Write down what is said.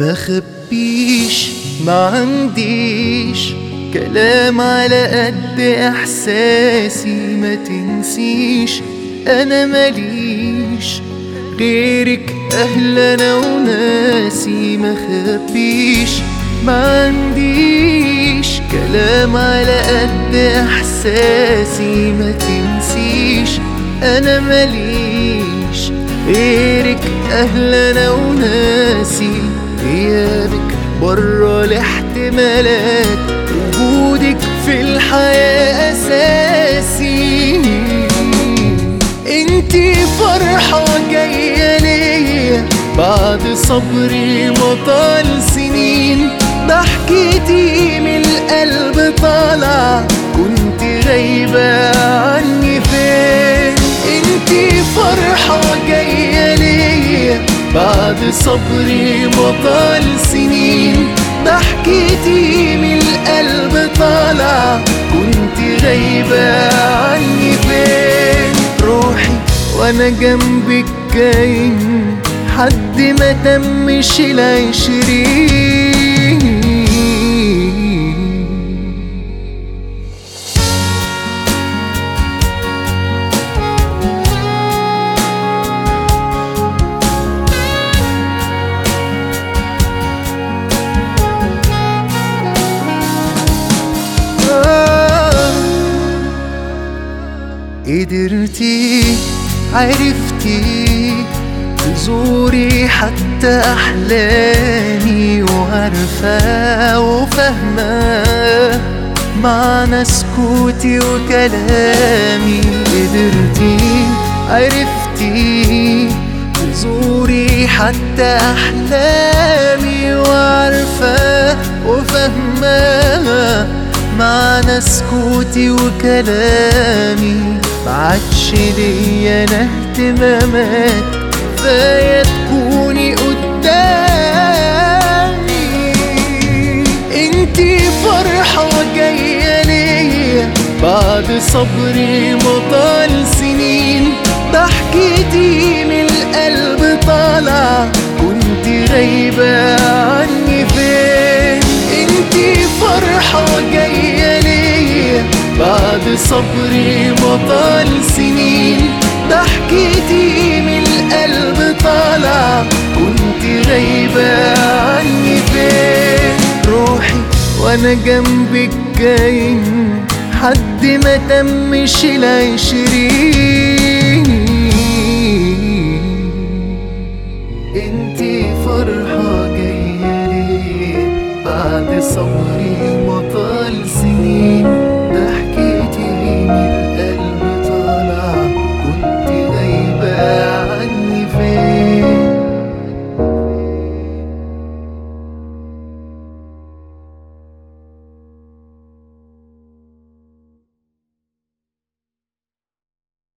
ما خبيش ما عنديش كلام على قد احساسي، ما تنسيش انا ماليش غيرك اهلا انا وناسي. ما خبيش ما عنديش كلام على قد احساسي، ما تنسيش انا ماليش غيرك اهلا انا وناسي. غيابك برا الاحتمالات، وجودك في الحياة اساسي. انتي فرحة جاية ليا بعد صبري مطال سنين، ضحكتي من القلب طالعة كنت غايبة عني فين. انتي فرحة جاية ليا بعد صبري مطال سنين، ضحكتي من القلب طالعة كنت غايبة عني فين. روحي وانا جنبك كاين حد ما تمش ال20. قدرتي عرفتي تزوري حتى أحلامي، وعارفة وفاهمة معنى سكوتي وكلامي. قدرتي عرفتي تزوري حتى أحلامي، وعارفة وفاهمة معنى سكوتي وكلامي. معادش ليا انا اهتمامات، كفاية تكوني قدامي. انتي فرحة جاية ليا بعد صبري مطال سنين، ضحكتي من القلب طالعة كنت غايبة عني فين. انتي فرحة جاية ليا بعد صبري مطال سنين، ضحكتي من القلب طالعة كنت غايبة عني فين. روحي وانا جنبك كاين حد ما تمش ال20. انتي فرحة جاية ليا بعد صبري مطال سنين،